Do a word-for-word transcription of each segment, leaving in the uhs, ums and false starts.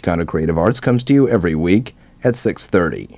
Chicano Creative Arts comes to you every week at six thirty.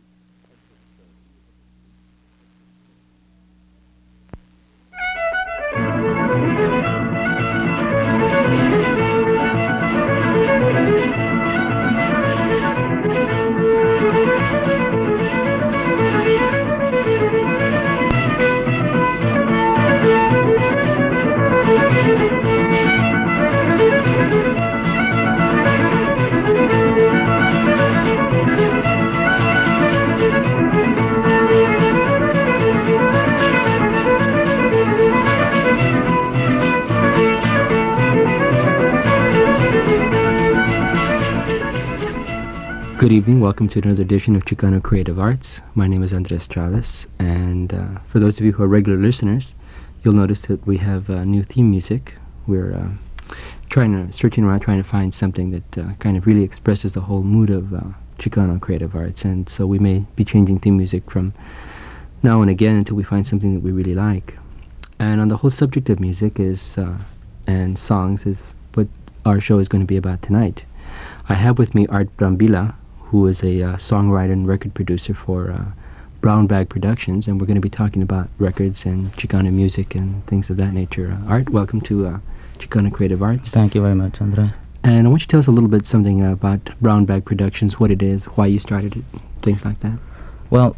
Good evening, welcome to another edition of Chicano Creative Arts. My name is Andres Chavez, and uh, for those of you who are regular listeners, you'll notice that we have uh, new theme music. We're uh, trying to, searching around trying to find something that uh, kind of really expresses the whole mood of uh, Chicano Creative Arts, and so we may be changing theme music from now and again until we find something that we really like. And on the whole subject of music is uh, and songs is what our show is going to be about tonight. I have with me Art Brambilla, who is a uh, songwriter and record producer for uh, Brown Bag Productions, and we're going to be talking about records and Chicano music and things of that nature. Uh, Art, welcome to uh, Chicano Creative Arts. Thank you very much, Andres. And I want you to tell us a little bit something uh, about Brown Bag Productions, what it is, why you started it, things like that. Well,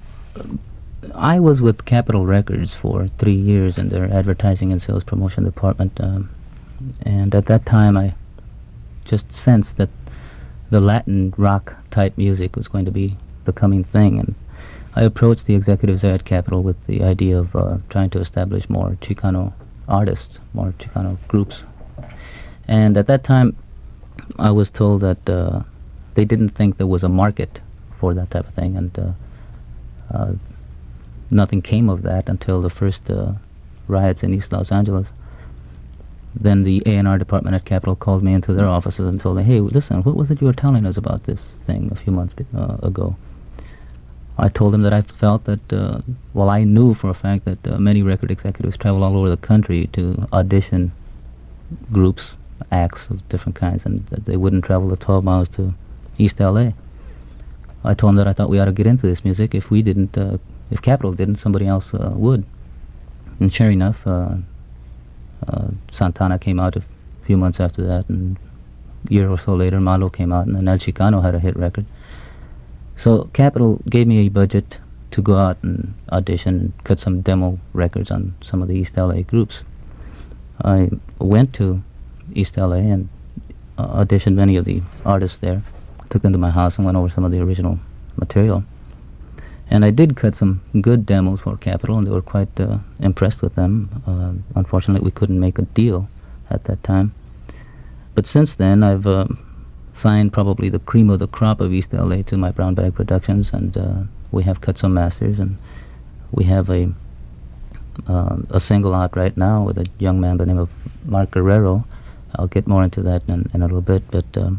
I was with Capitol Records for three years in their advertising and sales promotion department, um, and at that time I just sensed that the Latin rock type music was going to be the coming thing, and I approached the executives there at Capitol with the idea of uh, trying to establish more Chicano artists, more Chicano groups. And at that time, I was told that uh, they didn't think there was a market for that type of thing, and uh, uh, nothing came of that until the first uh, riots in East Los Angeles. Then the A and R department at Capitol called me into their offices and told me, hey, listen, what was it you were telling us about this thing a few months uh, ago? I told them that I felt that, uh, well, I knew for a fact that uh, many record executives travel all over the country to audition groups, acts of different kinds, and that they wouldn't travel the twelve miles to East L A. I told them that I thought we ought to get into this music. If we didn't, uh, if Capitol didn't, somebody else uh, would. And sure enough, uh, Uh, Santana came out a few months after that, and a year or so later Malo came out, and then El Chicano had a hit record. So Capitol gave me a budget to go out and audition and cut some demo records on some of the East L A groups. I went to East L A and uh, auditioned many of the artists there, took them to my house and went over some of the original material. And I did cut some good demos for Capitol, and they were quite uh, impressed with them. Uh, unfortunately, we couldn't make a deal at that time. But since then, I've uh, signed probably the cream of the crop of East L A to my Brown Bag Productions, and uh, we have cut some masters, and we have a uh, a single out right now with a young man by the name of Mark Guerrero. I'll get more into that in, in a little bit, but um,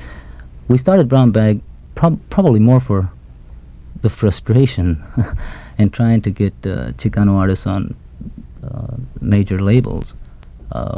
we started Brown Bag prob- probably more for the frustration in trying to get uh, Chicano artists on uh, major labels. Uh,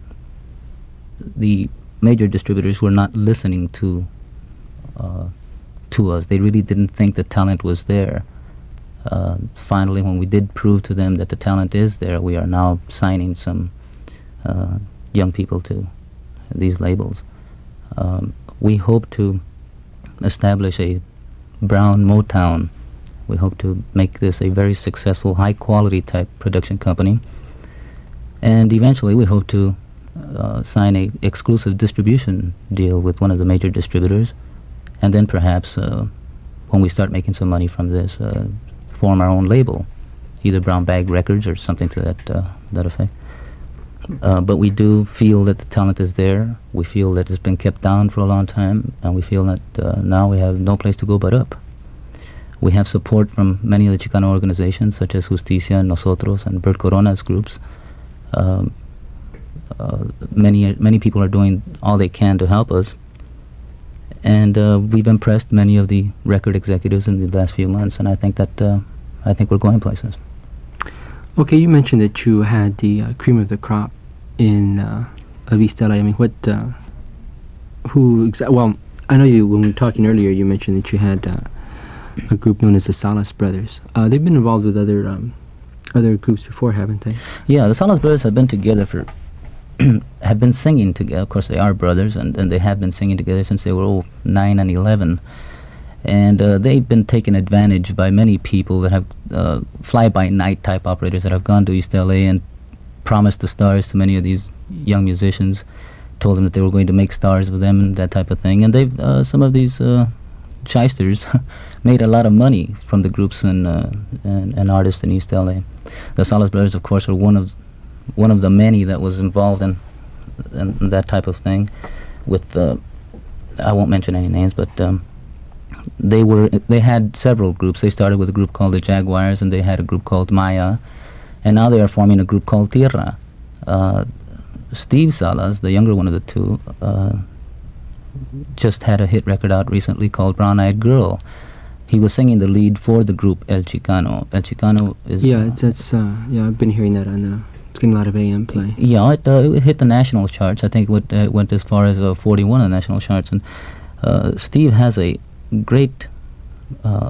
the major distributors were not listening to uh, to us. They really didn't think the talent was there. Uh, finally, when we did prove to them that the talent is there, we are now signing some uh, young people to these labels. Um, we hope to establish a Brown Motown. We hope to make this a very successful, high-quality type production company. And eventually we hope to uh, sign a exclusive distribution deal with one of the major distributors, and then perhaps uh, when we start making some money from this, uh, form our own label, either Brown Bag Records or something to that uh, that effect. Uh, but we do feel that the talent is there. We feel that it's been kept down for a long time, and we feel that uh, now we have no place to go but up. We have support from many of the Chicano organizations, such as Justicia, Nosotros, and Bert Corona's groups. Um, uh, many many people are doing all they can to help us, and uh, we've impressed many of the record executives in the last few months, and I think that uh, I think we're going places. Okay, you mentioned that you had the uh, cream of the crop in uh, of East L A. I mean, what, uh, who, exa- well, I know you, when we were talking earlier, you mentioned that you had uh, a group known as the Salas Brothers. Uh, they've been involved with other um, other groups before, haven't they? Yeah, the Salas Brothers have been together for, have been singing together. Of course, they are brothers, and, and they have been singing together since they were all nine and eleven. And uh, they've been taken advantage by many people that have uh, fly-by-night type operators that have gone to East L A and promised the stars to many of these young musicians, told them that they were going to make stars with them and that type of thing. And they've uh, some of these uh, shysters made a lot of money from the groups and, uh, and and artists in East L A. The Salas Brothers, of course, are one of one of the many that was involved in, in, in that type of thing. With uh, I won't mention any names, but. Um, They were. They had several groups. They started with a group called the Jaguars, and they had a group called Maya, and now they are forming a group called Tierra. Uh, Steve Salas, the younger one of the two, uh, just had a hit record out recently called Brown Eyed Girl. He was singing the lead for the group El Chicano. El Chicano is... Yeah, it's, it's uh, yeah, I've been hearing that on, uh, it's getting a lot of A M play. Yeah, it, uh, it hit the national charts. I think it went, uh, went as far as uh, forty-one on the national charts. And uh, Steve has a great... Uh,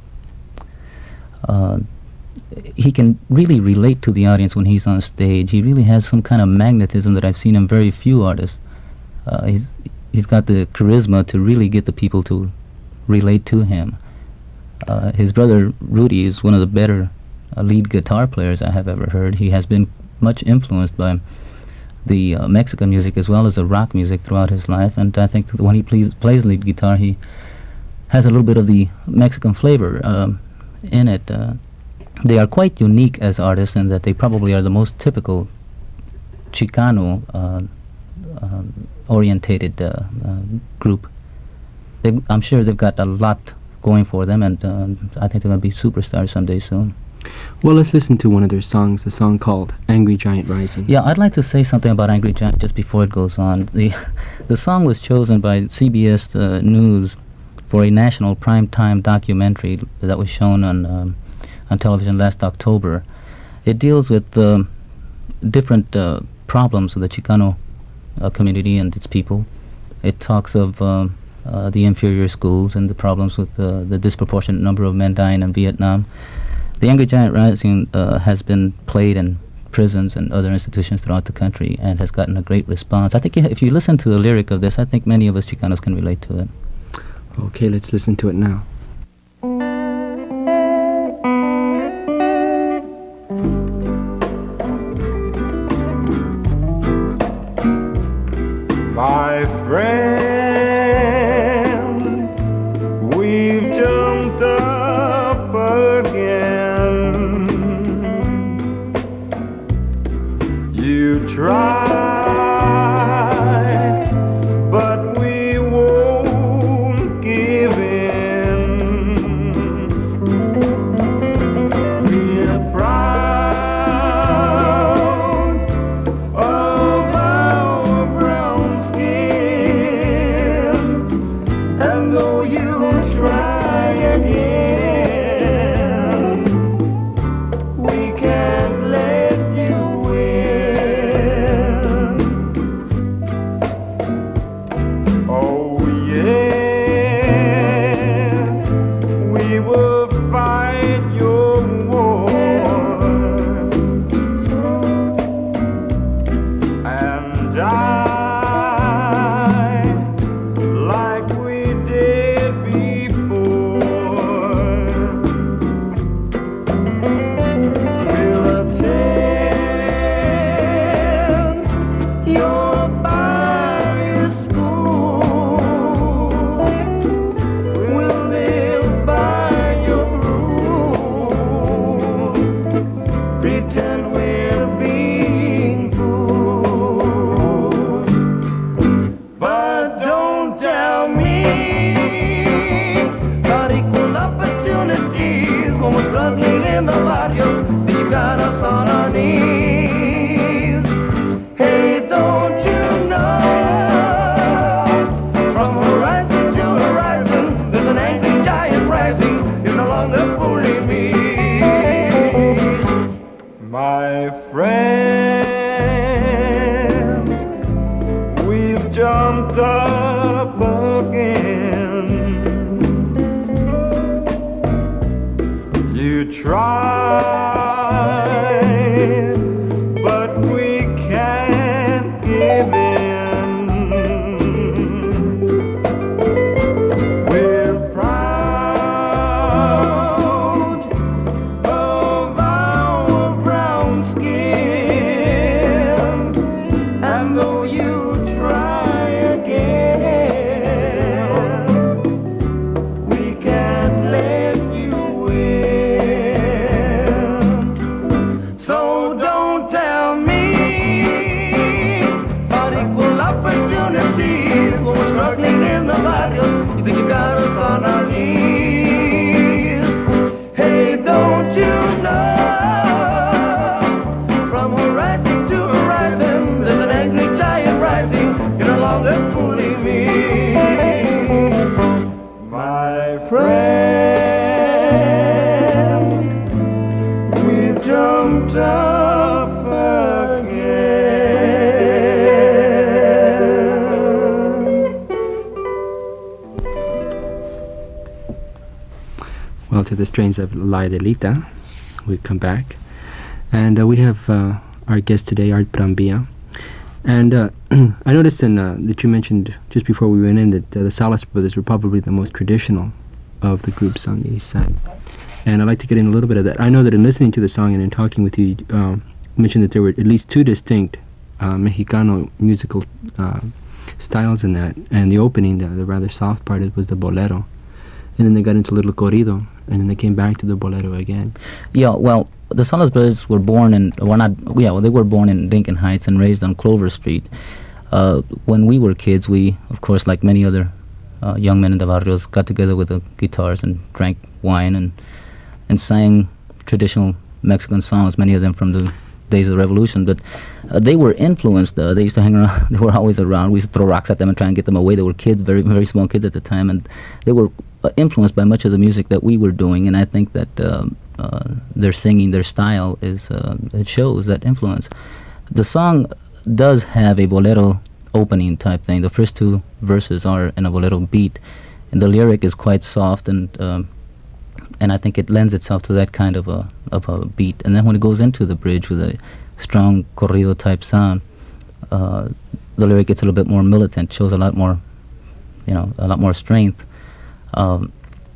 uh, he can really relate to the audience when he's on stage. He really has some kind of magnetism that I've seen in very few artists. Uh, he's he's got the charisma to really get the people to relate to him. Uh, his brother Rudy is one of the better uh, lead guitar players I have ever heard. He has been much influenced by the uh, Mexican music as well as the rock music throughout his life, and I think that when he plays, plays lead guitar, he has a little bit of the Mexican flavor um, in it. Uh, They are quite unique as artists in that they probably are the most typical Chicano uh, uh, orientated uh, uh, group. They've, I'm sure they've got a lot going for them, and uh, I think they're going to be superstars someday soon. Well, let's listen to one of their songs, a song called Angry Giant Rising. Yeah, I'd like to say something about Angry Giant just before it goes on. The, the song was chosen by C B S uh, News for a national primetime documentary that was shown on... Um, on television last October. It deals with uh, different uh, problems of the Chicano uh, community and its people. It talks of uh, uh, the inferior schools and the problems with uh, the disproportionate number of men dying in Vietnam. The Angry Giant Rising uh, has been played in prisons and other institutions throughout the country and has gotten a great response. I think if you listen to the lyric of this, I think many of us Chicanos can relate to it. Okay, let's listen to it now. My friend, we've jumped up again. You tried, but we won't give in. We're proud of our brown skin, and though you try again, we can't let you win. Oh yes, we will fight your war and die like we did before. We'll attend your bias schools. We'll live by your rules. Pretend we're being fools. try, but we can't give in. We're proud of our brown skin, and though you try again, we can't let you in. So don't tell me about equal opportunities when we're struggling in the barrios. You think you got us on our knees? Hey, don't you know? From horizon to horizon, there's an angry giant rising. You're no longer fooling me, my friend. We jumped up again. Well, to the strains of La Delita, we come back. And uh, we have uh, our guest today, Art Brambilla. And uh, I noticed in, uh, that you mentioned just before we went in that uh, the Salas Brothers were probably the most traditional of the groups on the east side. And I'd like to get in a little bit of that. I know that in listening to the song and in talking with you, um, you mentioned that there were at least two distinct uh, Mexicano musical uh, styles in that. And the opening, the, the rather soft part, it was the bolero. And then they got into a little corrido, and then they came back to the bolero again. Yeah, well, the Salas Brothers were born in, well, not, yeah, well, they were born in Lincoln Heights and raised on Clover Street. Uh, when we were kids, we, of course, like many other uh, young men in the barrios, got together with the guitars and drank wine and and sang traditional Mexican songs, many of them from the days of the Revolution. But uh, they were influenced. Uh, they used to hang around. They were always around. We used to throw rocks at them and try and get them away. They were kids, very, very small kids at the time, and they were uh, influenced by much of the music that we were doing. And I think that um, uh, their singing, their style, is uh, it shows that influence. The song does have a bolero opening type thing. The first two verses are in a bolero beat, and the lyric is quite soft, and um, and I think it lends itself to that kind of a of a beat. And then when it goes into the bridge with a strong corrido type sound, uh, the lyric gets a little bit more militant, shows a lot more, you know, a lot more strength. Um,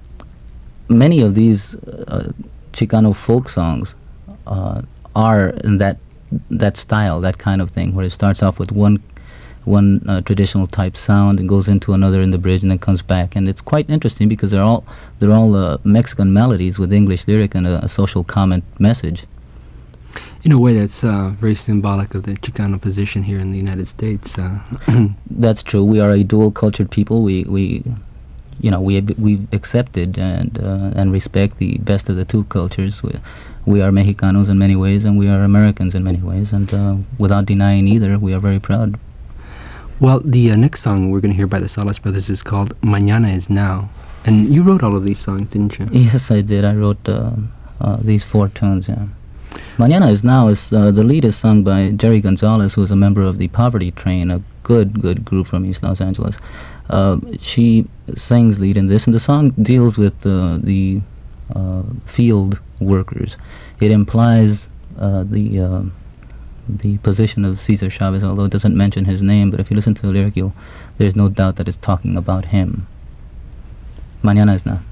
many of these uh, Chicano folk songs uh, are in that that style, that kind of thing, where it starts off with one one uh, traditional type sound and goes into another in the bridge and then comes back, and it's quite interesting because they're all they're all uh, Mexican melodies with English lyric and a, a social comment message. In a way, that's uh, very symbolic of the Chicano position here in the United States. Uh, That's true. We are a dual cultured people. We we you know we we accepted and uh, and respect the best of the two cultures. We, we are Mexicanos in many ways, and we are Americans in many ways, and uh, without denying either, we are very proud. Well, the uh, next song we're going to hear by the Salas Brothers is called Mañana is Now. And you wrote all of these songs, didn't you? Yes, I did. I wrote uh, uh, these four tunes, yeah. Mañana is Now is, uh, the lead is sung by Jerry Gonzalez, who is a member of the Poverty Train, a good, good group from East Los Angeles. Uh, she sings lead in this, and the song deals with uh, the uh, field workers. It implies uh, the... Uh, the position of Cesar Chavez, although it doesn't mention his name, but if you listen to the lyric, you'll, there's no doubt that it's talking about him. Mañana es Now.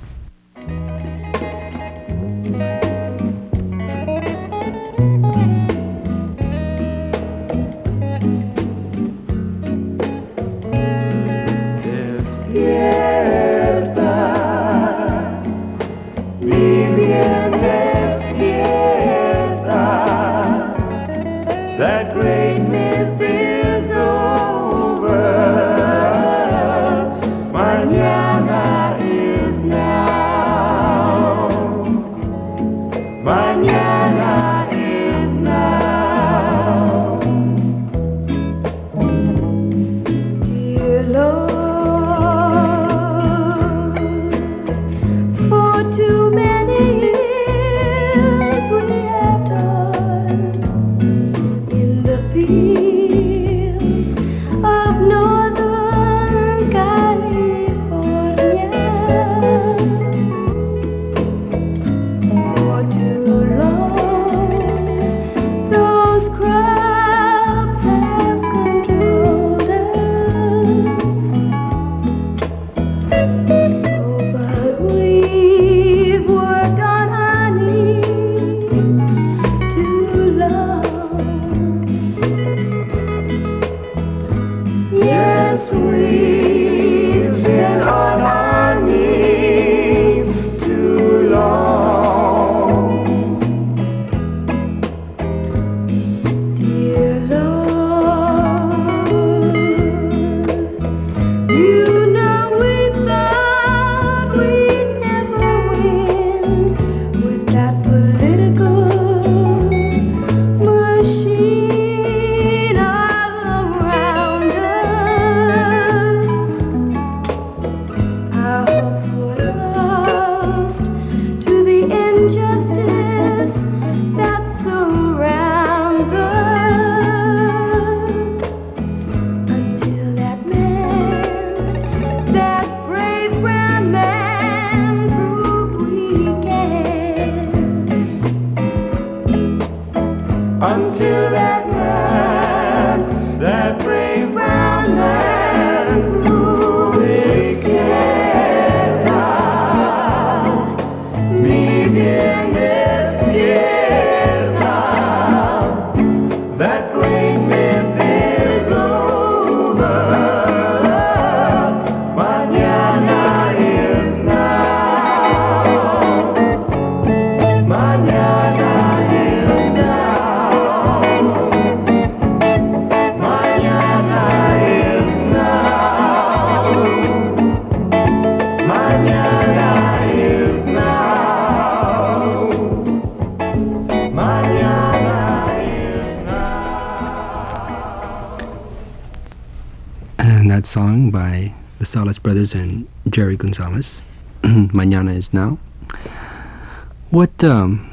Despierta, mi bien despierta. That great myth is over. Mañana is now. sweet, been on our knees too long. Dear Lord, you know we thought we'd never win with that political machine all around us. Our hopes were lost to the injustice that surrounds us, until that man, that brave brown man, proved we can. Until that man, that brave brown man, proved we can. Begin this year now. That great myth is over. Mañana is now. Mañana is now. Mañana is now. Mañana is now. Mañana is now. And that song by the Salas Brothers and Jerry Gonzalez, Mañana is Now. What um,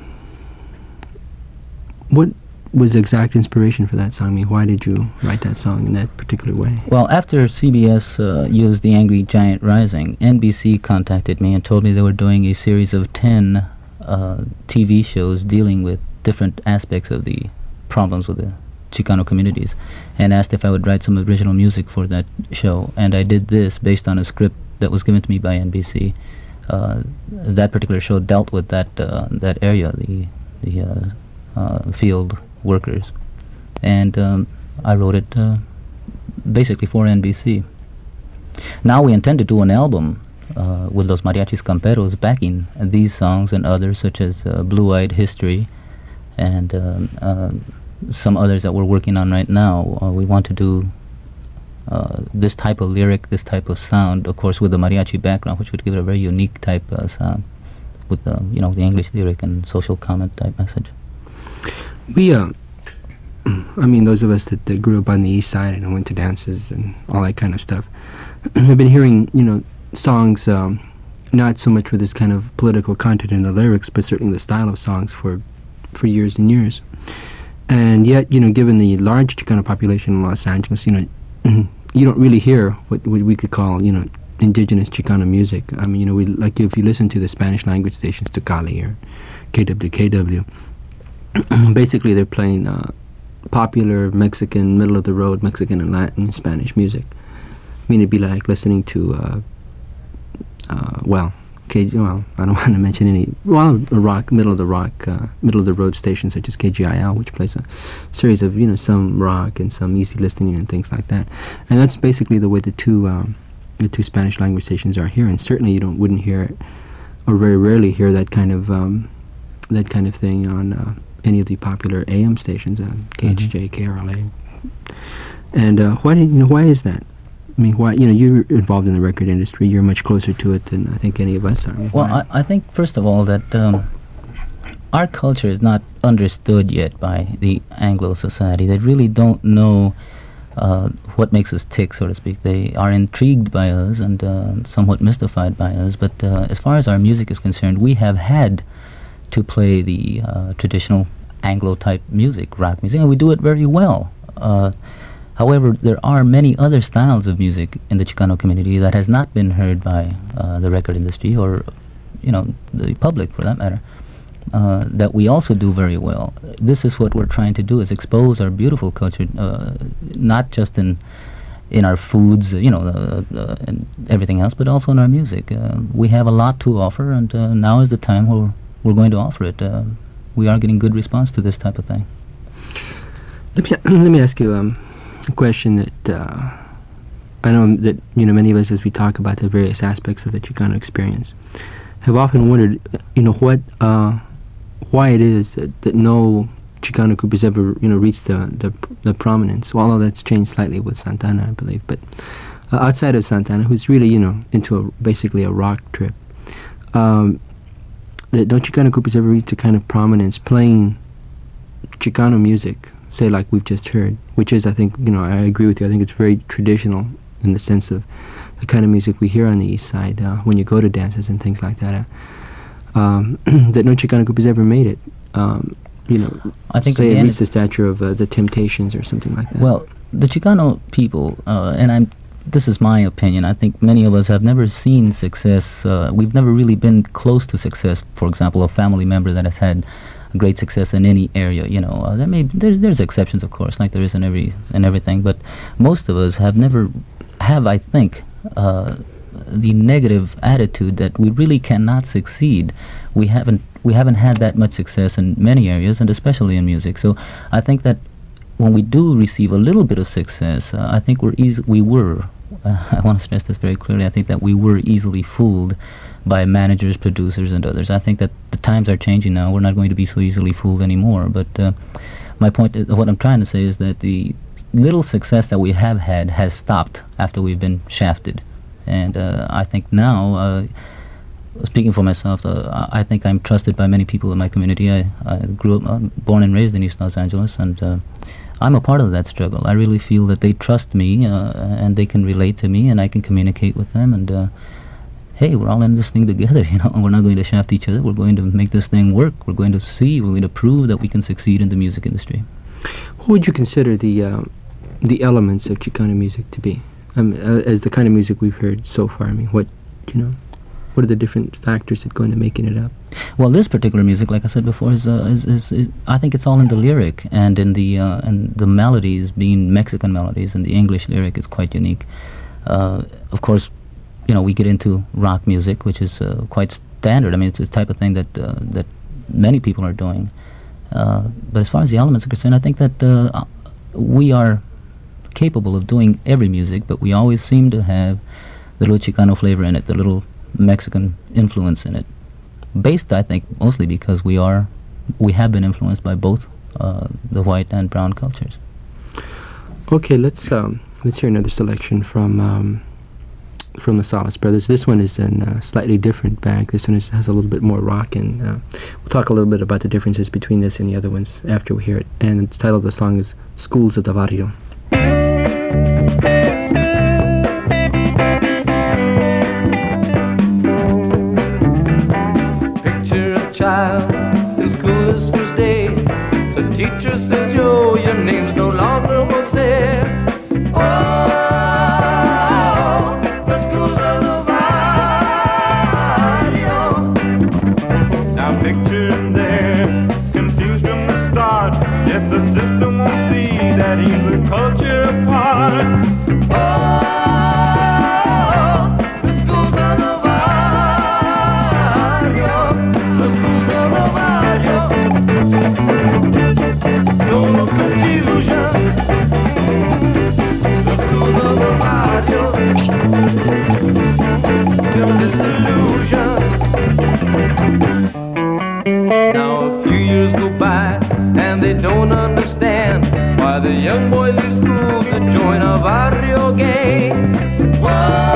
what was the exact inspiration for that song? I mean, why did you write that song in that particular way? Well, after C B S uh, used The Angry Giant Rising, N B C contacted me and told me they were doing a series of ten uh, T V shows dealing with different aspects of the problems with the Chicano communities, and asked if I would write some original music for that show. And I did this based on a script that was given to me by N B C. Uh, that particular show dealt with that uh, that area, the the uh, uh, field workers, and um, I wrote it uh, basically for N B C. Now we intend to do an album uh, with Los Mariachis Camperos backing these songs and others, such as uh, Blue-Eyed History and um, uh, some others that we're working on right now. Uh, we want to do uh, this type of lyric, this type of sound, of course, with the mariachi background, which would give it a very unique type uh, sound, with uh, you know, the English lyric and social comment type message. We, uh, I mean, those of us that, that grew up on the east side and went to dances and all that kind of stuff, have been hearing, you know, songs, um, not so much with this kind of political content in the lyrics, but certainly the style of songs for, for years and years. And yet, you know, given the large Chicano population in Los Angeles, you know, you don't really hear what, what we could call, you know, indigenous Chicano music. I mean, you know, we like if you listen to the Spanish language stations, Tucali or K W K W, basically they're playing uh, popular Mexican, middle of the road Mexican and Latin Spanish music. I mean, it'd be like listening to, uh, uh, well, K well, I don't want to mention any, well, a rock, middle of the rock, uh, middle of the road stations such as K G I L, which plays a series of, you know, some rock and some easy listening and things like that. And that's basically the way the two, um, the two Spanish language stations are here. And certainly you don't, wouldn't hear, or very rarely hear that kind of, um, that kind of thing on uh, any of the popular A M stations, uh, K H J, K R L A. And uh, why, did, you know, why is that? I mean, why, you know, you're involved in the record industry. You're much closer to it than I think any of us are. Well, I, I think, first of all, that um, our culture is not understood yet by the Anglo society. They really don't know uh, what makes us tick, so to speak. They are intrigued by us and uh, somewhat mystified by us. But uh, as far as our music is concerned, we have had to play the uh, traditional Anglo-type music, rock music, and we do it very well. Uh, However, there are many other styles of music in the Chicano community that has not been heard by uh, the record industry or, you know, the public for that matter, uh, that we also do very well. This is what we're trying to do, is expose our beautiful culture, uh, not just in in our foods, uh, you know, uh, uh, and everything else, but also in our music. Uh, we have a lot to offer, and uh, now is the time where we're going to offer it. Uh, we are getting good response to this type of thing. Let me, let me ask you, um, a question that uh, I know that, you know, many of us, as we talk about the various aspects of the Chicano experience, have often wondered, you know, what, uh, why it is that, that no Chicano group has ever, you know, reached the, the, the prominence. Well, although that's changed slightly with Santana, I believe, but uh, outside of Santana, who's really, you know, into a, basically a rock trip, um, that no Chicano group has ever reached a kind of prominence playing Chicano music, say like we've just heard, which is, I think, you know, I agree with you, I think it's very traditional in the sense of the kind of music we hear on the East Side uh, when you go to dances and things like that, uh, um, that no Chicano group has ever made it. Um, you know, I think say it again reached the stature of uh, the Temptations or something like that. Well, the Chicano people, uh, and I'm, this is my opinion, I think many of us have never seen success, uh, we've never really been close to success. For example, a family member that has had great success in any area, you know, uh, there may be, there, there's exceptions, of course, like there is in every in everything, but most of us have never, have, I think, uh, the negative attitude that we really cannot succeed. We haven't we haven't had that much success in many areas, and especially in music. So I think that when we do receive a little bit of success, uh, I think we're easy, we were, uh, I want to stress this very clearly, I think that we were easily fooled by managers, producers, and others. I think that the times are changing now. We're not going to be so easily fooled anymore. But uh, my point, is, what I'm trying to say is that the little success that we have had has stopped after we've been shafted. And uh, I think now, uh, speaking for myself, uh, I think I'm trusted by many people in my community. I, I grew up, I'm born and raised in East Los Angeles, and uh, I'm a part of that struggle. I really feel that they trust me, uh, and they can relate to me, and I can communicate with them, and uh, hey, we're all in this thing together, you know, we're not going to shaft each other, we're going to make this thing work, we're going to see, we're going to prove that we can succeed in the music industry. What would you consider the uh, the elements of Chicano music to be? Um, uh, as the kind of music we've heard so far, I mean, what, you know, what are the different factors that go into making it up? Well, this particular music, like I said before, is, uh, is, is, is I think it's all in the lyric and in the uh, and the melodies being Mexican melodies, and the English lyric is quite unique. Uh, of course, you know, we get into rock music, which is uh, quite standard. I mean, it's the type of thing that uh, that many people are doing. Uh, but as far as the elements are concerned, I think that uh, we are capable of doing every music, but we always seem to have the little Chicano flavor in it, the little Mexican influence in it. Based, I think, mostly because we are, we have been influenced by both uh, the white and brown cultures. Okay, let's um, let's hear another selection from um, from the Salas Brothers. This one is in a slightly different bag. This one is, has a little bit more rock, and uh, we'll talk a little bit about the differences between this and the other ones after we hear it. And the title of the song is Schools of the Barrio. Picture a child in school this first day. The teacher says, yo, your name's no longer Jose. Oh, the schools of the barrio. Now picture him there, confused from the start, yet the system won't see that he's the culture apart. Oh, the schools of the barrio, the schools of the barrio. No more confusion, the schools of the barrio. Your disillusion. Now a few years go by and they don't understand why the young boy leaves school to join a barrio gang. Whoa,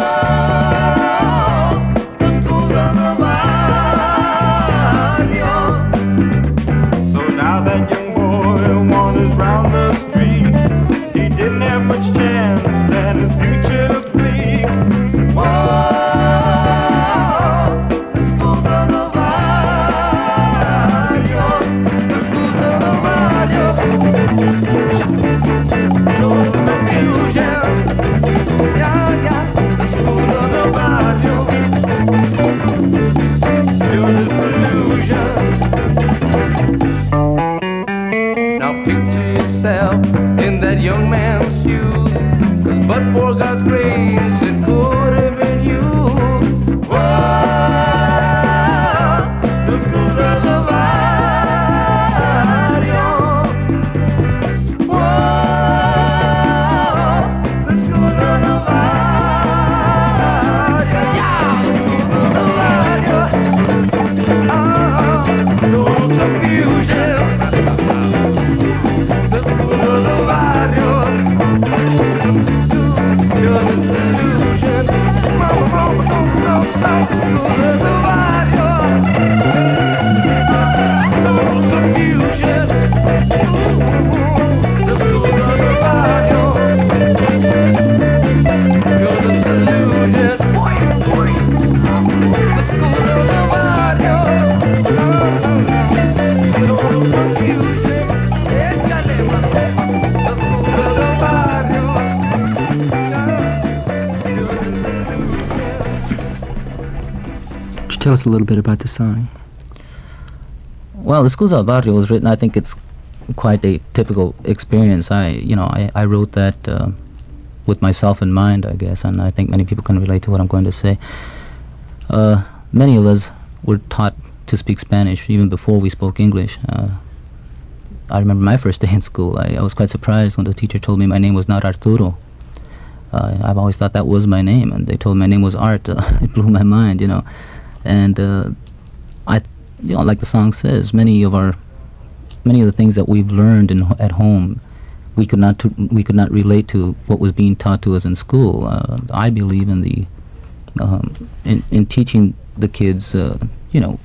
the schools of the barrio. So now that young boy wanders round the street, he didn't have much chance and his future looks bleak. Whoa, the schools of the barrio, the schools of the barrio. No confusion, yeah, yeah, the schools of the barrio. Your disillusion. Now picture yourself in that young man's shoes, 'cause but for God's grace it could have been you. Whoa, the schools of the barrio. Whoa, the schools of the barrio. Tell us a little bit about the song. Well, the Excusa al Barrio was written, I think it's quite a typical experience. I, you know, I, I wrote that uh, with myself in mind, I guess, and I think many people can relate to what I'm going to say. Uh, many of us were taught to speak Spanish even before we spoke English. Uh, I remember my first day in school. I, I was quite surprised when the teacher told me my name was not Arturo. Uh, I've always thought that was my name, and they told me my name was Art. Uh, it blew my mind, you know. And uh, I, you know, like the song says, many of our, many of the things that we've learned in, at home, we could not to, we could not relate to what was being taught to us in school. Uh, I believe in the um, in in teaching the kids, uh, you know,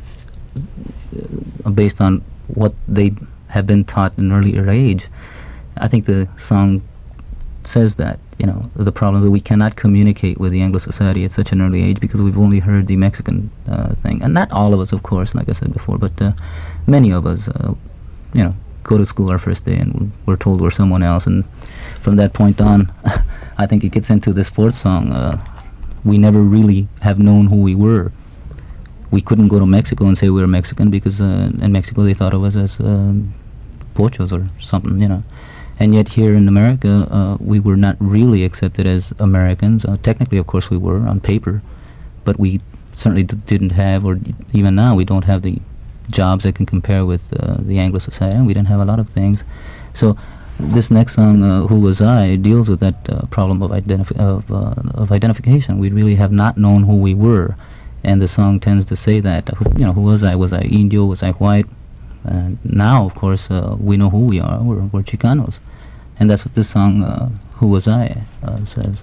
uh, based on what they have been taught in an earlier age. I think the song says that, you know, the problem that we cannot communicate with the Anglo society at such an early age because we've only heard the Mexican uh, thing. And not all of us, of course, like I said before, but uh, many of us, uh, you know, go to school our first day and we're told we're someone else. And from that point on, I think it gets into this fourth song. Uh, we never really have known who we were. We couldn't go to Mexico and say we were Mexican because uh, in Mexico they thought of us as uh, pochos or something, you know. And yet here in America, uh, we were not really accepted as Americans. Uh, technically, of course, we were on paper, but we certainly d- didn't have, or e- even now, we don't have the jobs that can compare with uh, the Anglo society. We didn't have a lot of things. So this next song, uh, "Who Was I," deals with that uh, problem of, identif- of, uh, of identification. We really have not known who we were, and the song tends to say that. Uh, who, you know, who was I? Was I Indio? Was I white? And now, of course, uh, we know who we are. We're, we're Chicanos. And that's what this song, uh, Who Was I, uh, says.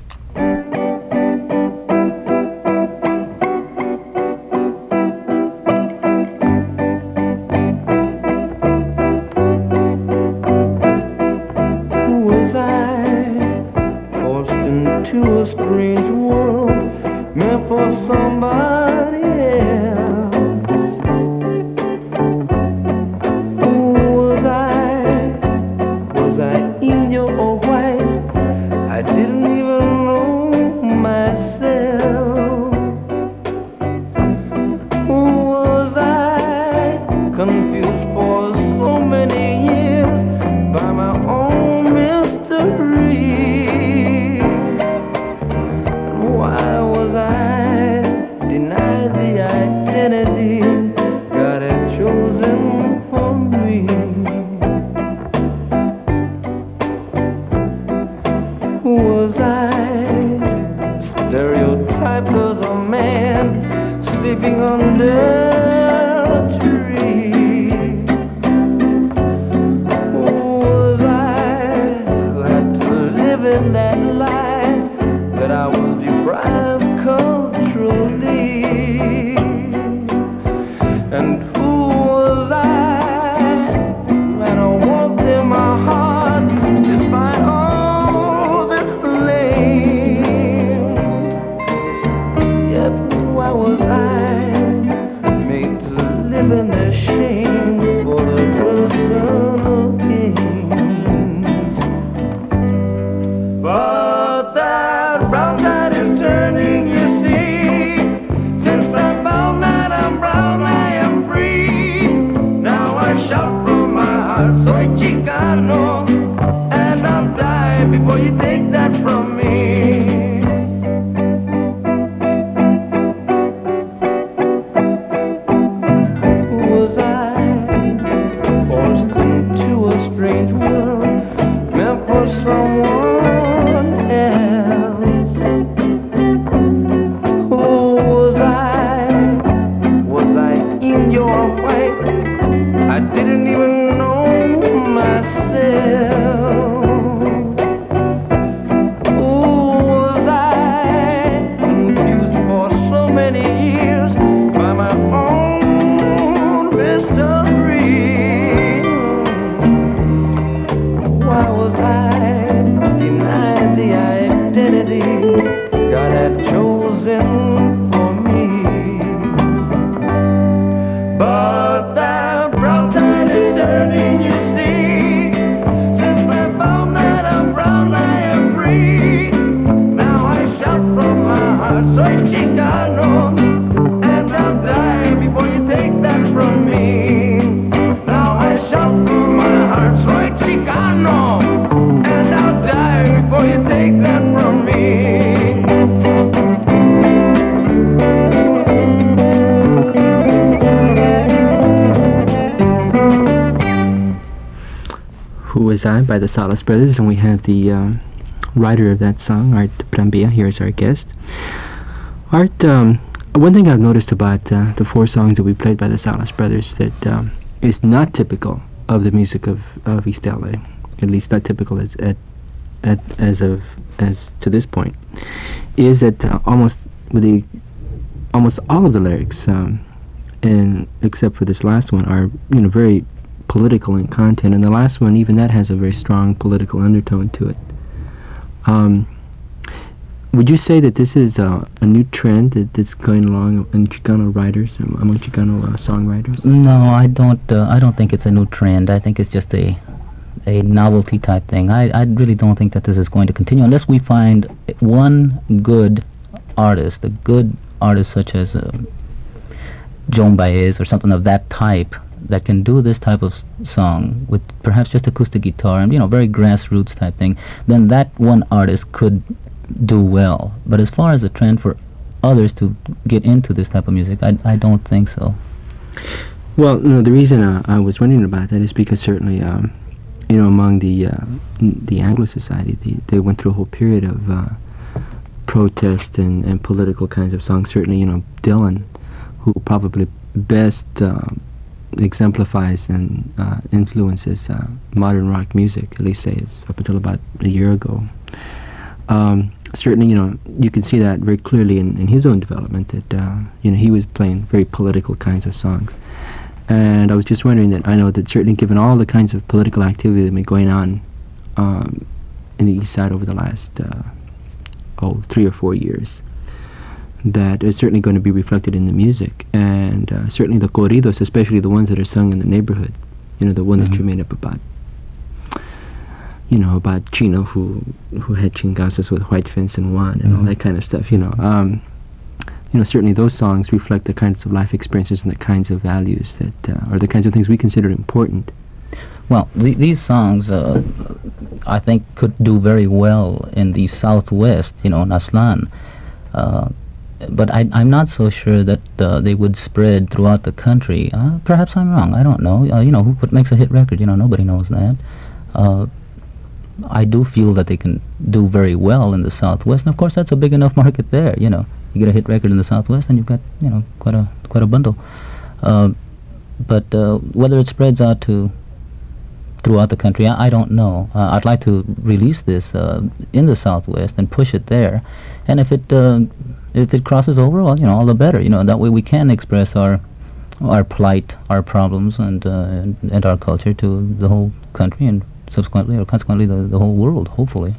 Who was I, forced into a strange world, meant for somebody else? I didn't even know myself. Who was I, confused for so many years by my own mystery? And why was I denied the identity God had chosen for me? Who was I, stereotyped as a man sleeping under a tree? Who was I, who had to live in that lie that I was deprived culturally? And who was I, when I walked in my heart despite all was I made to live in their shame for the personal gains? But that brown tide is turning, you see. Since I found that I'm brown, I am free. Now I shout from my heart, soy Chicano, and I'll die before you take that from me. Strange world meant for someone else. Who was I? Was I in your white? I didn't even know myself. you take that from me? Who Was I by the Salas Brothers, and we have the um, writer of that song, Art Brambilla, here as our guest. Art, um, one thing I've noticed about uh, the four songs that we played by the Salas Brothers that um, is not typical of the music of, of East L A, at least not typical as at, at as of as to this point, is that uh, almost with the almost all of the lyrics, um, and except for this last one, are you know very political in content, and the last one, even that has a very strong political undertone to it. Um, would you say that this is uh, a new trend that, that's going along in Chicano writers, um, among Chicano uh, songwriters? No, I don't. Uh, I don't think it's a new trend. I think it's just a a novelty type thing. I I really don't think that this is going to continue unless we find one good artist, a good artist such as uh, Joan Baez or something of that type, that can do this type of s- song with perhaps just acoustic guitar and, you know, very grassroots type thing, then that one artist could do well. But as far as the trend for others to get into this type of music, I, I don't think so. Well, no, the reason uh, I was wondering about that is because certainly, um, you know, among the uh, n- the Anglo Society, the, they went through a whole period of uh, protest and, and political kinds of songs. Certainly, you know, Dylan, who probably best uh, exemplifies and uh, influences uh, modern rock music, at least say it's up until about a year ago. Um, certainly, you know, you can see that very clearly in, in his own development that, uh, you know, he was playing very political kinds of songs. And I was just wondering that I know that certainly given all the kinds of political activity that have been going on um, in the East Side over the last, uh, oh, three or four years, that is certainly going to be reflected in the music. And uh, certainly the corridos, especially the ones that are sung in the neighborhood, you know, the one Mm-hmm. that you made up about, you know, about Chino who who had chingazos with White Fence and Juan and all Mhm. that kind of stuff, you know. Um, you know, certainly those songs reflect the kinds of life experiences and the kinds of values that, uh, or the kinds of things we consider important. Well, th- these songs, uh, I think, could do very well in the Southwest, you know, in Aslan. Uh, but I, I'm not so sure that uh, they would spread throughout the country. Uh, perhaps I'm wrong. I don't know. Uh, you know, who put, makes a hit record? You know, nobody knows that. Uh, I do feel that they can do very well in the Southwest, and of course, that's a big enough market there. You know, you get a hit record in the Southwest, and you've got, you know, quite a quite a bundle. Uh, but uh, whether it spreads out to throughout the country, I, I don't know. Uh, I'd like to release this uh, in the Southwest and push it there, and if it uh, if it crosses over, well, you know, all the better. You know, that way we can express our our plight, our problems, and uh, and, and our culture to the whole country, and subsequently or consequently the, the whole world, hopefully.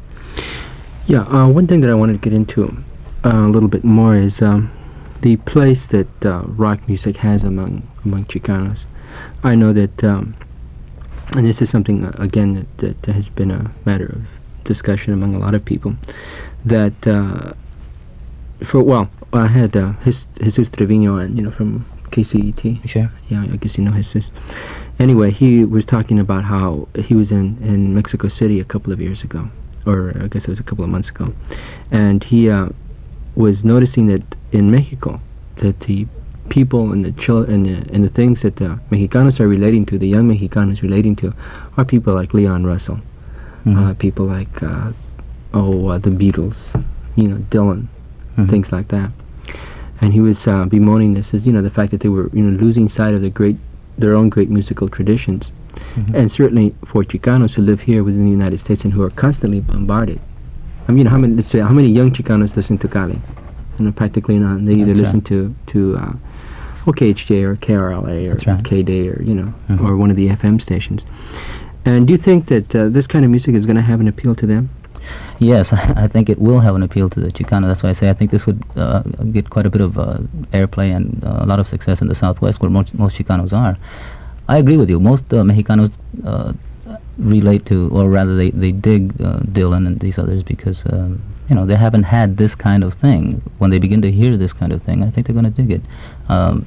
Yeah, uh, one thing that I wanted to get into uh, a little bit more is um, the place that uh, rock music has among among Chicanos. I know that, um, and this is something, uh, again, that, that has been a matter of discussion among a lot of people, that uh, for, well, I had uh, Jes- Jesus Trevino, and you know, from K C E T. Sure. Yeah, I guess you know Jesus. Anyway, he was talking about how he was in, in Mexico City a couple of years ago, or I guess it was a couple of months ago, and he uh, was noticing that in Mexico, that the people and the chil- and the, and the things that the Mexicanos are relating to, the young Mexicanos relating to, are people like Leon Russell, Mhm. uh, people like uh, oh uh, the Beatles, you know, Dylan, Mhm. things like that. And he was uh, bemoaning this as, you know, the fact that they were, you know, losing sight of the great, their own great musical traditions. Mhm. And certainly for Chicanos who live here within the United States and who are constantly bombarded. I mean, how many, let's say, how many young Chicanos listen to Cali? You know, practically none. They either That's listen right. to, to uh, or K H J or K R L A or That's right. K D A or, you know, Mhm. or one of the F M stations. And do you think that uh, this kind of music is going to have an appeal to them? Yes, I think it will have an appeal to the Chicano. That's why I say I think this would uh, get quite a bit of uh, airplay and uh, a lot of success in the Southwest, where most, most Chicanos are. I agree with you. Most uh, Mexicanos uh, relate to, or rather, they they dig uh, Dylan and these others because um, you know, they haven't had this kind of thing. When they begin to hear this kind of thing, I think they're going to dig it. Um,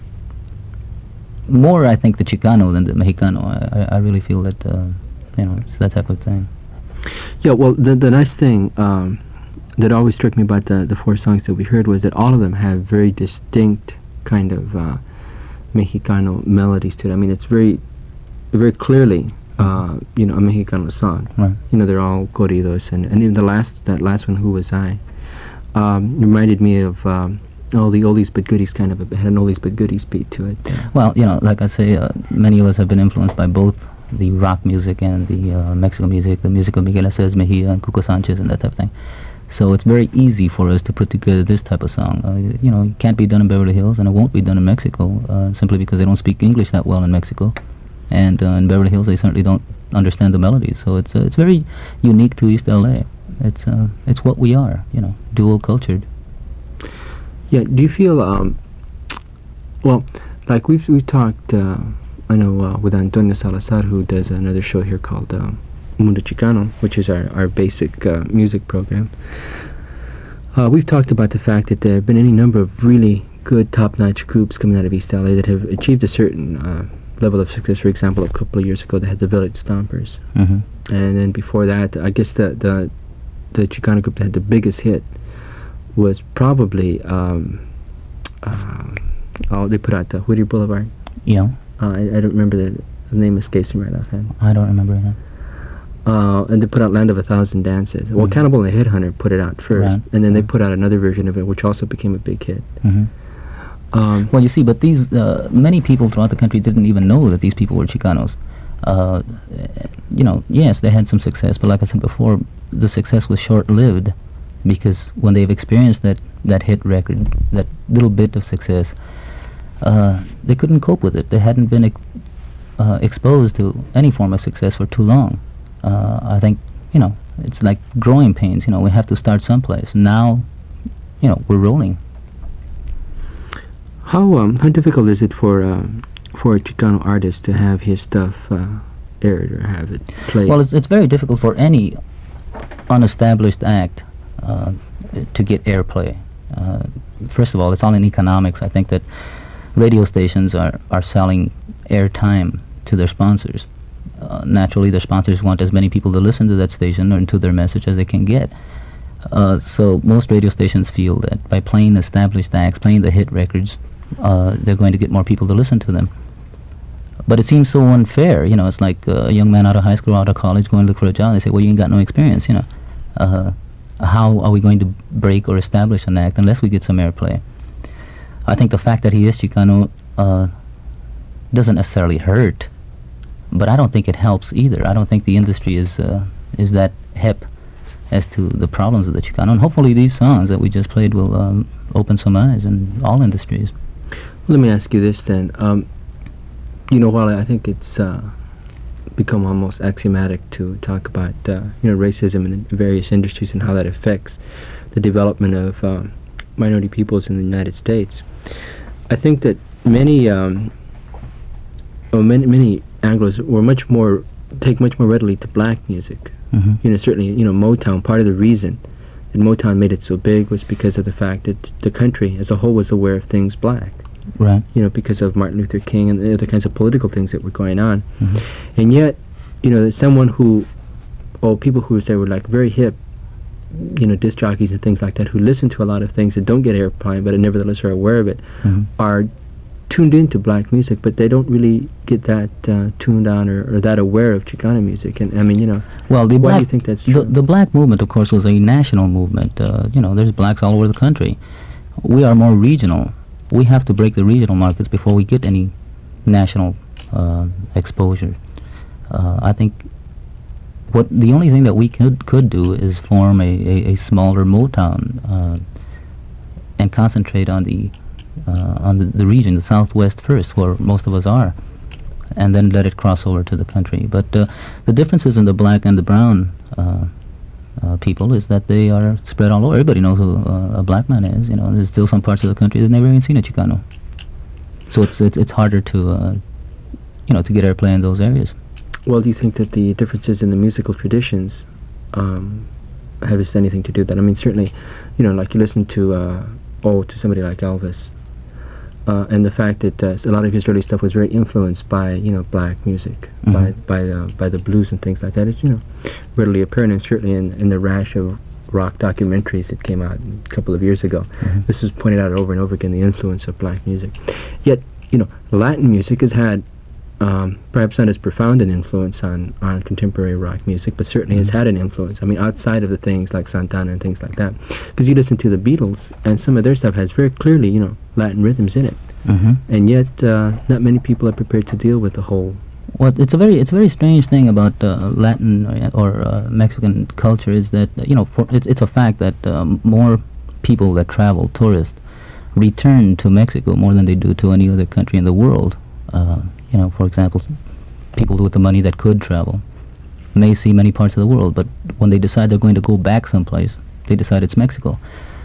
more, I think, the Chicano than the Mexicano. I, I, I really feel that uh, you know, it's that type of thing. Yeah, well, the the nice thing um, that always struck me about the the four songs that we heard was that all of them have very distinct kind of uh, Mexicano melodies to it. I mean, it's very, very clearly, uh, you know, a Mexicano song. Right. You know, they're all corridos, and, and even the last that last one, Who Was I, um, reminded me of um, all the oldies but goodies kind of. A, had an oldies but goodies beat to it. Uh, Well, you know, like I say, uh, many of us have been influenced by both the rock music and the uh, Mexican music, the music of Miguel Aceves Mejia and Cuco Sanchez and that type of thing. So it's very easy for us to put together this type of song. Uh, you know, it can't be done in Beverly Hills, and it won't be done in Mexico, uh, simply because they don't speak English that well in Mexico. And uh, in Beverly Hills, they certainly don't understand the melodies. So it's uh, it's very unique to East L A. It's uh, it's what we are, you know, dual cultured. Yeah. Do you feel um, well, like we've we've talked. Uh, I know uh, with Antonio Salazar, who does another show here called uh, Mundo Chicano, which is our our basic uh, music program. Uh, we've talked about the fact that there have been any number of really good, top-notch groups coming out of East L A that have achieved a certain uh, level of success. For example, a couple of years ago, they had the Village Stompers, Mm-hmm. and then before that, I guess the the the Chicano group that had the biggest hit was probably um, uh, oh they put out the Whittier Boulevard. You know, Uh, I, I don't remember the, the name escapes me right offhand. I don't remember that. Uh, and they put out Land of a Thousand Dances. Well, Mhm. Cannibal and the Headhunter put it out first, Right. and then they Right. put out another version of it, which also became a big hit. Mm-hmm. Um, Well, you see, but these uh, many people throughout the country didn't even know that these people were Chicanos. Uh, you know, yes, they had some success, but like I said before, the success was short-lived because when they've experienced that, that hit record, that little bit of success, uh, they couldn't cope with it. They hadn't been ex- uh, exposed to any form of success for too long. Uh, I think, you know, it's like growing pains. You know, we have to start someplace. Now, you know, we're rolling. how um, how difficult is it for um, for a Chicano artist to have his stuff uh, aired or have it played? Well, it's, it's very difficult for any unestablished act uh, to get airplay. Uh, first of all, it's all in economics. I think that radio stations are, are selling airtime to their sponsors. Uh, naturally, their sponsors want as many people to listen to that station or to their message as they can get. Uh, so most radio stations feel that by playing established acts, playing the hit records, uh, they're going to get more people to listen to them. But it seems so unfair. You know, it's like uh, a young man out of high school, out of college, going to look for a job. They say, well, you ain't got no experience, you know. Uh, how are we going to break or establish an act unless we get some airplay? I think the fact that he is Chicano uh, doesn't necessarily hurt, but I don't think it helps either. I don't think the industry is uh, is that hip as to the problems of the Chicano. And hopefully these songs that we just played will um, open some eyes in all industries. Let me ask you this then. Um, you know, while I think it's uh, become almost axiomatic to talk about, uh, you know, racism in various industries and how that affects the development of um, minority peoples in the United States, I think that many, um, well, many, many Anglos were much more, take much more readily to black music. Mm-hmm. You know, certainly, you know, Motown, part of the reason that Motown made it so big was because of the fact that the country as a whole was aware of things black. Right. You know, because of Martin Luther King and the other kinds of political things that were going on. Mm-hmm. And yet, you know, there's someone who, or people who say were like very hip, you know, disc jockeys and things like that, who listen to a lot of things that don't get airplay, but nevertheless are aware of it, Mm-hmm. are tuned into black music, but they don't really get that uh, tuned on or, or that aware of Chicano music. And I mean, you know, Well, the why black, do you think that's the, true? the black movement, of course, was a national movement. Uh, you know, there's blacks all over the country. We are more regional. We have to break the regional markets before we get any national uh, exposure. Uh, I think what the only thing that we could could do is form a, a, a smaller Motown uh, and concentrate on the uh, on the, the region, the Southwest first, where most of us are, and then let it cross over to the country. But uh, the differences in the black and the brown uh, uh, people is that they are spread all over. Everybody knows who uh, a black man is. You know, there's still some parts of the country that never even seen a Chicano. So it's it's it's harder to uh, you know to get airplay in those areas. Well, do you think that the differences in the musical traditions um, have this anything to do with that? I mean, certainly, you know, like you listen to, uh, oh, to somebody like Elvis, uh, and the fact that uh, a lot of his early stuff was very influenced by, you know, black music, Mhm. by by uh, by the blues and things like that. It's, you know, readily apparent, and certainly in, in the rash of rock documentaries that came out a couple of years ago. Mhm. This was pointed out over and over again, the influence of black music. Yet, you know, Latin music has had um, perhaps not as profound an influence on, on contemporary rock music, but certainly has Mhm. had an influence. I mean, outside of the things like Santana and things like that. Because you listen to the Beatles, and some of their stuff has very clearly, you know, Latin rhythms in it. Mm-hmm. And yet, uh, not many people are prepared to deal with the whole. Well, it's a very it's a very strange thing about uh, Latin or, or uh, Mexican culture is that uh, you know for, it's it's a fact that um, more people that travel, tourists, return to Mexico more than they do to any other country in the world. Uh, you know, for example, s- people with the money that could travel may see many parts of the world, but when they decide they're going to go back someplace, they decide it's Mexico.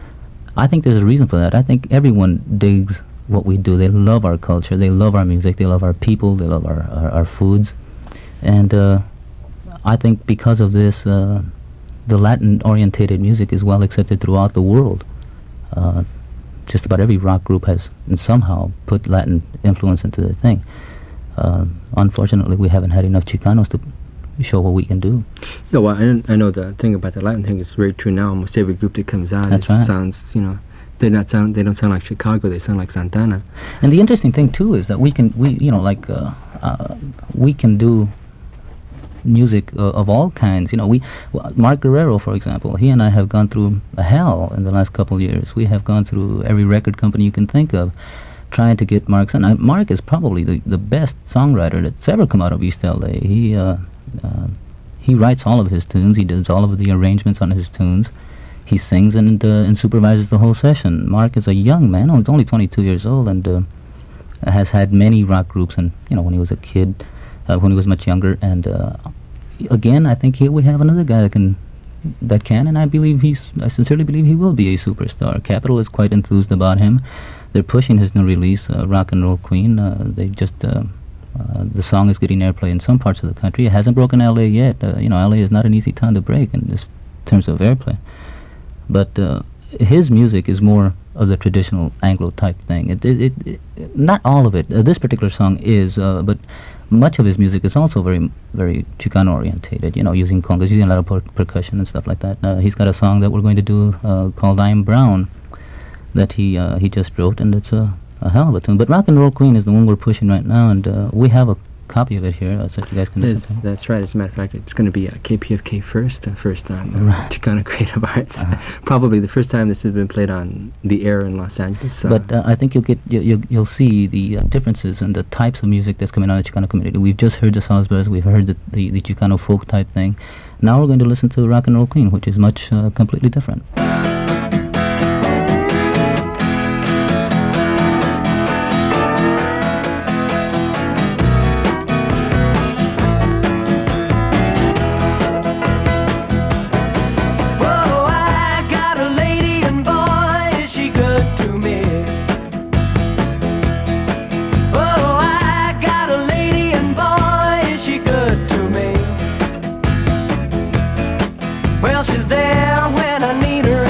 I think there's a reason for that. I think everyone digs what we do. They love our culture. They love our music. They love our people. They love our, our, our foods. And uh, I think because of this, uh, the Latin-orientated music is well accepted throughout the world. Uh, just about every rock group has somehow put Latin influence into their thing. Uh, unfortunately, we haven't had enough Chicanos to show what we can do. You know, well, I, I know the thing about the Latin thing is very true now. Almost every group that comes out That's is, right. sounds, you know, they not sound. They don't sound like Chicago. They sound like Santana. And the interesting thing too is that we can, we you know, like uh, uh, we can do music uh, of all kinds. You know, we well, Mark Guerrero, for example, he and I have gone through a hell in the last couple of years. We have gone through every record company you can think of, trying to get Mark's. And uh, Mark is probably the the best songwriter that's ever come out of East L A. He uh, uh, he writes all of his tunes. He does all of the arrangements on his tunes. He sings and uh, and supervises the whole session. Mark is a young man. Oh, he's only twenty-two years old, and uh, has had many rock groups. And you know, when he was a kid, uh, when he was much younger, and uh, again, I think here we have another guy that can, that can, and I believe he's. I sincerely believe he will be a superstar. Capitol is quite enthused about him. They're pushing his new release, uh, Rock and Roll Queen. Uh, they just. Uh, Uh, the song is getting airplay in some parts of the country. It hasn't broken L A yet. Uh, you know, L A is not an easy town to break in this terms of airplay. But uh, his music is more of the traditional Anglo type thing. It, it, it, it not all of it. Uh, this particular song is, uh, but much of his music is also very, very Chicano orientated. You know, using congas, using a lot of per- percussion and stuff like that. Uh, he's got a song that we're going to do uh, called "I'm Brown," that he uh, he just wrote, and it's a a hell of a tune. But Rock and Roll Queen is the one we're pushing right now, and uh, we have a copy of it here, uh, so you guys can That's, listen to it. that's right. As a matter of fact, it's going to be uh, K P F K first, uh, first on uh, Right. Chicano Creative Arts. Uh-huh. Probably the first time this has been played on the air in Los Angeles. Uh, But uh, I think you'll get you, you, you'll see the uh, differences in the types of music that's coming out of the Chicano community. We've just heard the Salsbars, we've heard the, the, the Chicano folk type thing. Now we're going to listen to Rock and Roll Queen, which is much uh, completely different. Whoa, I got a lady and boy, is she good to me? Oh, I got a lady and boy, is she good to me? Well, she's there when I need her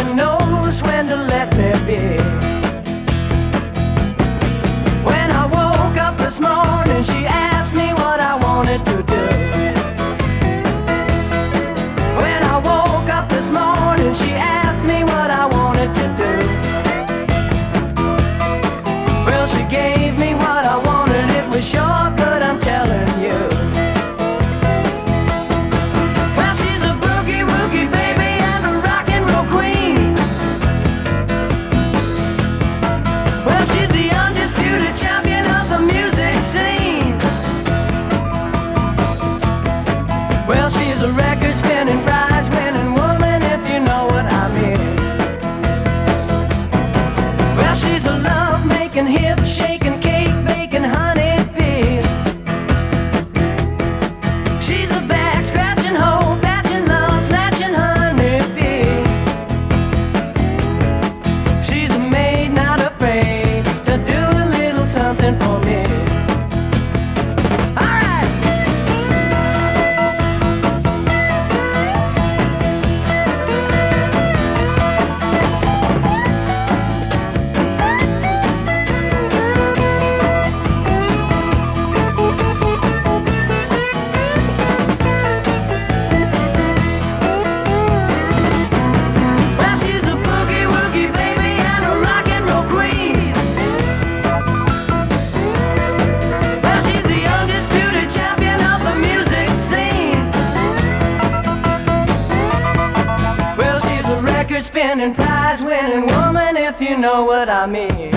record-spinning, prize-winning woman, if you know what I mean.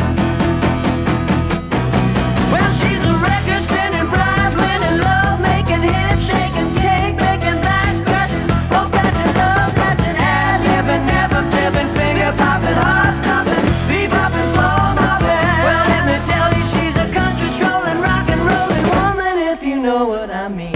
Well, she's a record-spinning, prize-winning, love-making, hip-shaking, cake-baking, back-scratching, rope-catching, love-catching, ad-libbing, never-fibbing, finger-popping, heart-stopping, bebopping, floor-mopping. Well, let me tell you, she's a country-strolling, rock-and-rolling woman, if you know what I mean.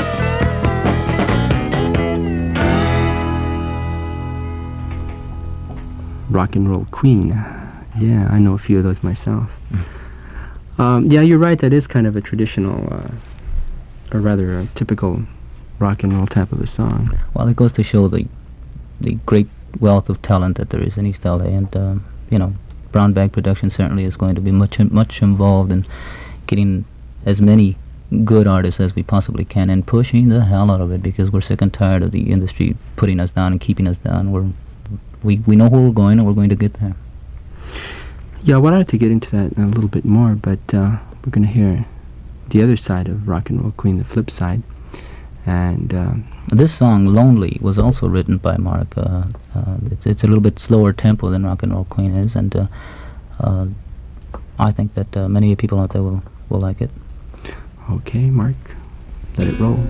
Rock and roll queen. Yeah, I know a few of those myself. Um, yeah, you're right. That is kind of a traditional, uh, or rather a typical rock and roll type of a song. Well, it goes to show the the great wealth of talent that there is in East L A, and um, you know, Brown Bag Production certainly is going to be much much involved in getting as many good artists as we possibly can and pushing the hell out of it, because we're sick and tired of the industry putting us down and keeping us down. We're we we know where we're going, and we're going to get there. Yeah, I wanted to get into that a little bit more, but uh, we're going to hear the other side of Rock and Roll Queen, the flip side. And um, this song, Lonely, was also written by Mark. Uh, uh, it's, it's a little bit slower tempo than Rock and Roll Queen is, and uh, uh, I think that uh, many people out there will, will like it. Okay, Mark, let it roll.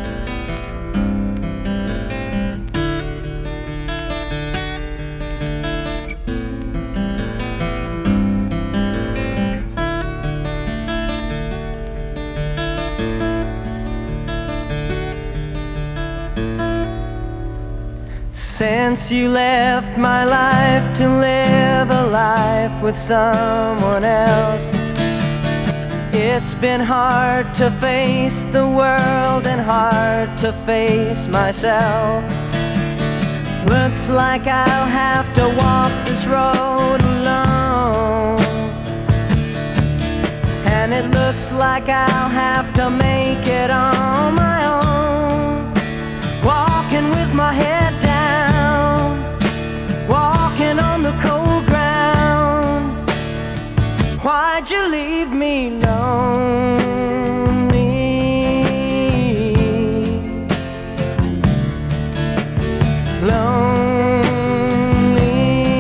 Since you left my life to live a life with someone else, it's been hard to face the world and hard to face myself. Looks like I'll have to walk this road alone, and it looks like I'll have to make it on my own. Walking with my head down, walking on the cold ground. Why'd you leave me lonely? Lonely.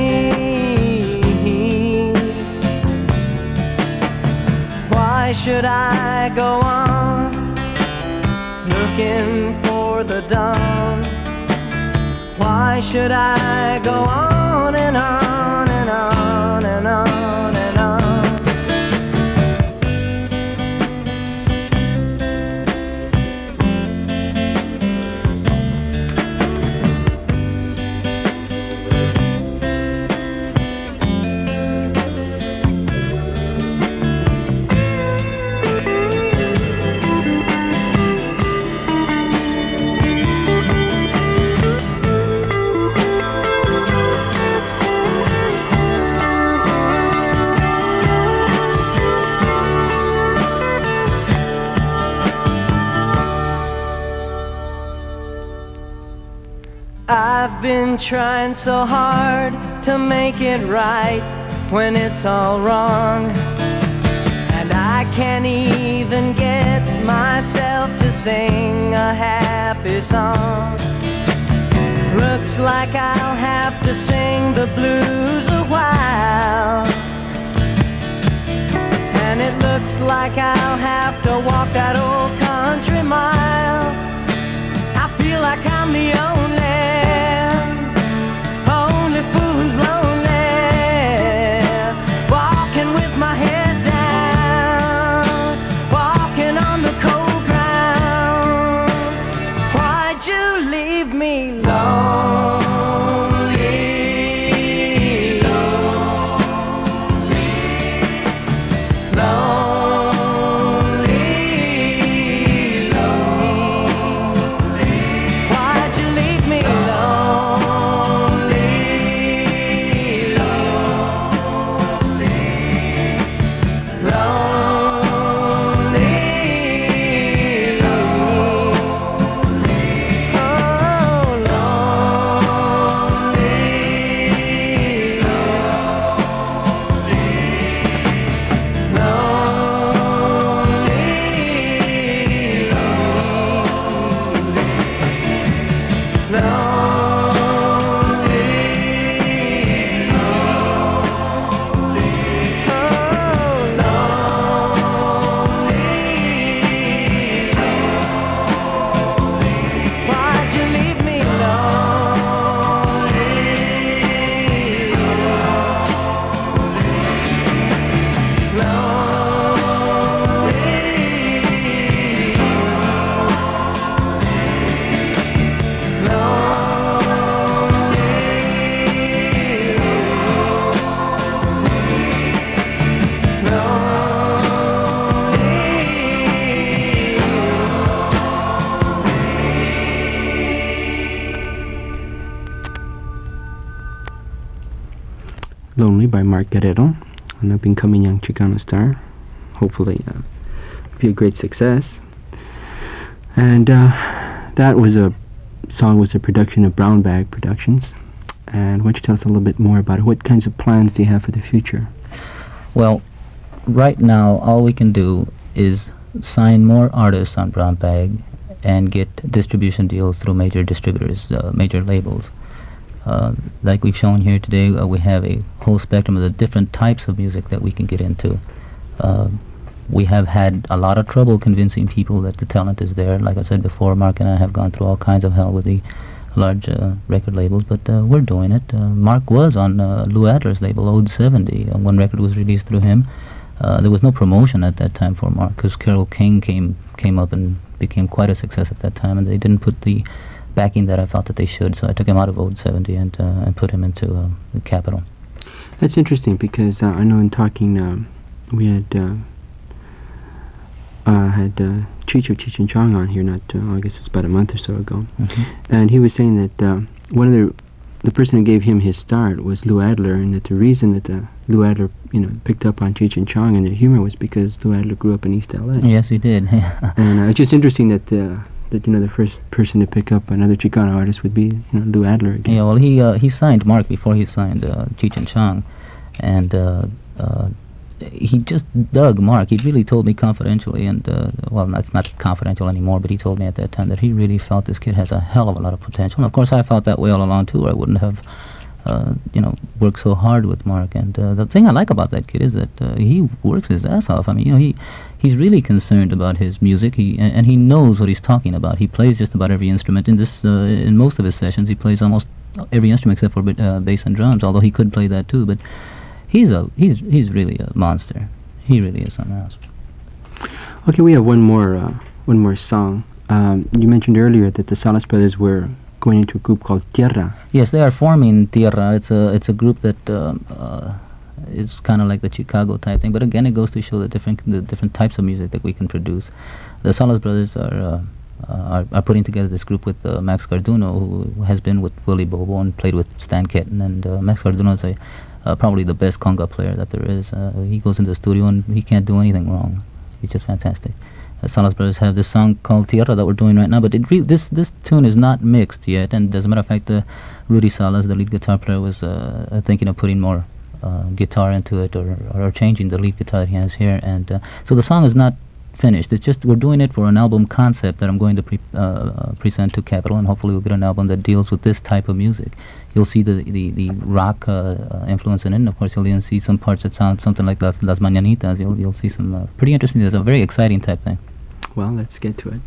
Why should I go on looking for the dawn? Why should I go on and on and on and on and on? I've been trying so hard to make it right when it's all wrong, and I can't even get myself to sing a happy song. Looks like I'll have to sing the blues a while, and it looks like I'll have to walk that old country mile. I feel like I'm the only fool who's lonely, walking with my head down, walking on the cold ground. Why'd you leave me lonely, lonely, lonely, lonely? Why'd you leave Lonely by Mark Guerrero, an up-and-coming young Chicano star. Hopefully uh, be a great success. And uh, that was a song was a production of Brown Bag Productions. And why don't you tell us a little bit more about it? What kinds of plans do you have for the future? Well, right now, all we can do is sign more artists on Brown Bag and get distribution deals through major distributors, uh, major labels. Uh, like we've shown here today, uh, we have a whole spectrum of the different types of music that we can get into. Uh, we have had a lot of trouble convincing people that the talent is there. Like I said before, Mark and I have gone through all kinds of hell with the large uh, record labels, but uh, we're doing it. Uh, Mark was on uh, Lou Adler's label, Ode seventy. Uh, one record was released through him. Uh, there was no promotion at that time for Mark because Carole King came came up and became quite a success at that time, and they didn't put the backing that I felt that they should. So I took him out of Ode seventy and uh, and put him into uh, the Capitol. That's interesting because uh, I know in talking um, we had uh, uh, had uh, Cheech of Cheech and Chong on here. Not uh, I guess it was about a month or so ago, Mm-hmm. and he was saying that uh, one of the the person who gave him his start was Lou Adler, and that the reason that uh, Lou Adler, you know, picked up on Cheech and Chong and their humor was because Lou Adler grew up in East L A. Yes, we did. And uh, it's just interesting that uh, that you know the first person to pick up another Chicano artist would be you know Lou Adler again. Yeah, well, he uh, he signed Mark before he signed uh, Cheech and Chong, and uh, uh, he just dug Mark. He really told me confidentially, and uh, well, that's not confidential anymore, but he told me at that time that he really felt this kid has a hell of a lot of potential. And of course, I felt that way all along too. I wouldn't have, uh, you know, worked so hard with Mark. And uh, the thing I like about that kid is that uh, he works his ass off. I mean, you know, he he's really concerned about his music. He and, and he knows what he's talking about. He plays just about every instrument. In this, uh, in most of his sessions, he plays almost every instrument except for uh, bass and drums. Although he could play that too, but. He's a he's he's really a monster. He really is something else. Okay, we have one more uh, one more song. Um, you mentioned earlier that the Salas brothers were going into a group called Tierra. Yes, they are forming Tierra. It's a it's a group that um, uh, is kind of like the Chicago type thing. But again, it goes to show the different the different types of music that we can produce. The Salas brothers are. Uh, Uh, are, are putting together this group with uh, Max Garduno, who has been with Willie Bobo and played with Stan Kenton. And uh, Max Garduno is a, uh, probably the best conga player that there is. Uh, he goes into the studio and he can't do anything wrong. He's just fantastic. The Salas brothers have this song called Tierra that we're doing right now, but it re- this this tune is not mixed yet. And as a matter of fact, uh, Rudy Salas, the lead guitar player, was uh, thinking of putting more uh, guitar into it, or, or changing the lead guitar that he has here. And uh, so the song is not finished. It's just we're doing it for an album concept that I'm going to pre- uh, present to Capitol, and hopefully we'll get an album that deals with this type of music. You'll see the the, the rock uh, uh, influence in it, and of course you'll even see some parts that sound something like Las, Las Mañanitas. You'll you'll see some uh, pretty interesting. It's a very exciting type thing. Well, let's get to it.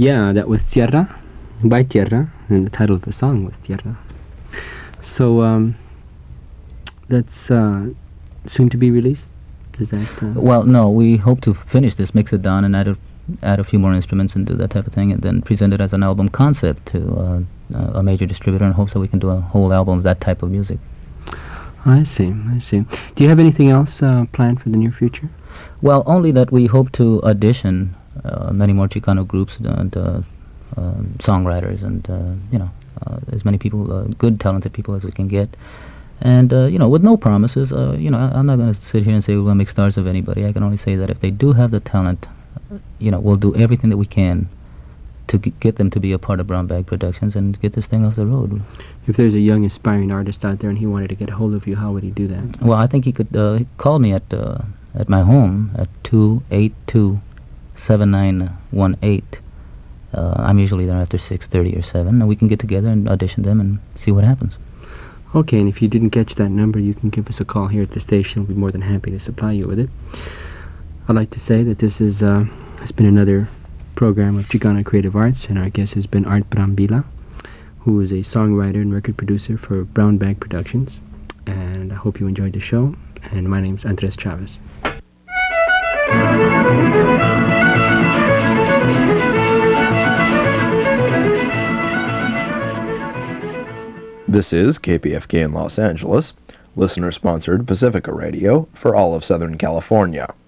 Yeah, that was Tierra, by Tierra, and the title of the song was Tierra. So, um, that's uh, soon to be released? Is that... Uh, Well, no, we hope to finish this, mix it down, and add a, add a few more instruments and do that type of thing, and then present it as an album concept to uh, a major distributor in hopes that we can do a whole album of that type of music. I see, I see. Do you have anything else uh, planned for the near future? Well, only that we hope to audition uh, many more Chicano groups and uh, uh, songwriters and, uh, you know, uh, as many people, uh, good, talented people as we can get. And, uh, you know, with no promises, uh, you know, I, I'm not going to sit here and say we're going to make stars of anybody. I can only say that if they do have the talent, you know, we'll do everything that we can to g- get them to be a part of Brown Bag Productions and get this thing off the road. If there's a young, aspiring artist out there and he wanted to get a hold of you, how would he do that? Well, I think he could uh, call me at uh, at my home at two eight two, seven nine one eight. Uh, I'm usually there after six thirty or seven, and we can get together and audition them and see what happens. Okay, and if you didn't catch that number, you can give us a call here at the station. We'll be more than happy to supply you with it. I'd like to say that this is uh, has been another program of Chicano Creative Arts, and our guest has been Art Brambila, who is a songwriter and record producer for Brown Bag Productions. And I hope you enjoyed the show. And my name's Andres Chavez. This is K P F K in Los Angeles, listener-sponsored Pacifica Radio for all of Southern California.